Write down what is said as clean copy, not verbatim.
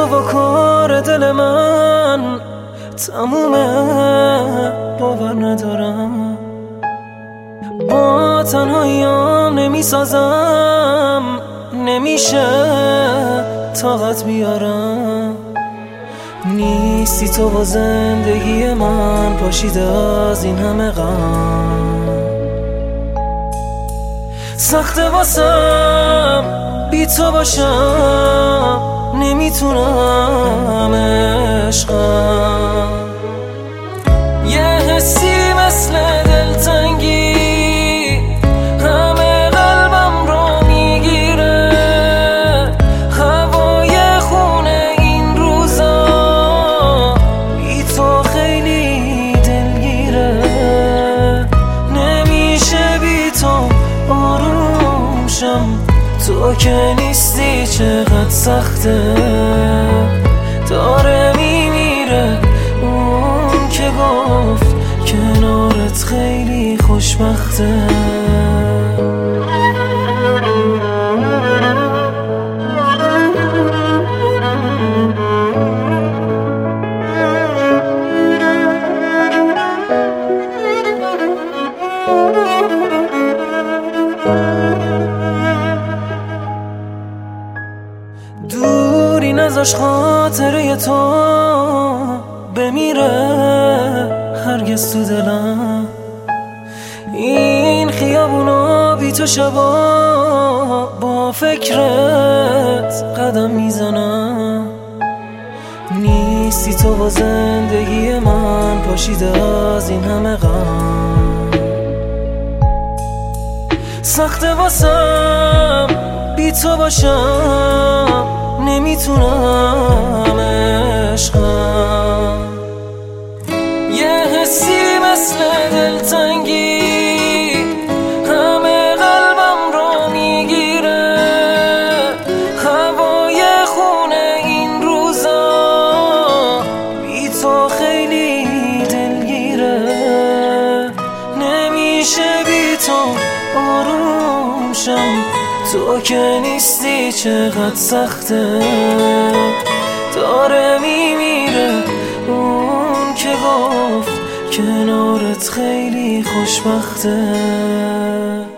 و کار دل من تمومه، باور ندارم با تنهاییام نمیسازم، نمیشه طاقت بیارم. نیستی تو و زندگی من پاشیده از این همه غم. سخته واسم بی تو باشم، نمیتونم عشقم. یه حسی مثل دلتنگی همه قلبم رو میگیره، هوای خونه این روزا بی تو خیلی دلگیره. نمیشه بی تو آروم شم، تو که نیستی چقدر سخته. داره میمیره اون که گفت کنارت خیلی خوشبخته. دوری نذاش خاطره تو بمیره هرگز تو دلم. این خیابونا بی تو شبا با فکرت قدم میزنم. نیستی تو و زندگی من پاشیده از این همه غم. سخته واسم بی تو باشم، نمیتونم عشقم. یه حسی مثل دلتنگی همه قلبم رو میگیره، هوای خونه این روزا بی تو خیلی دلگیره. نمیشه بی تو آروم شم، تو که نیستی چقدر سخته. داره میمیره اون که گفت کنارت خیلی خوشبخته.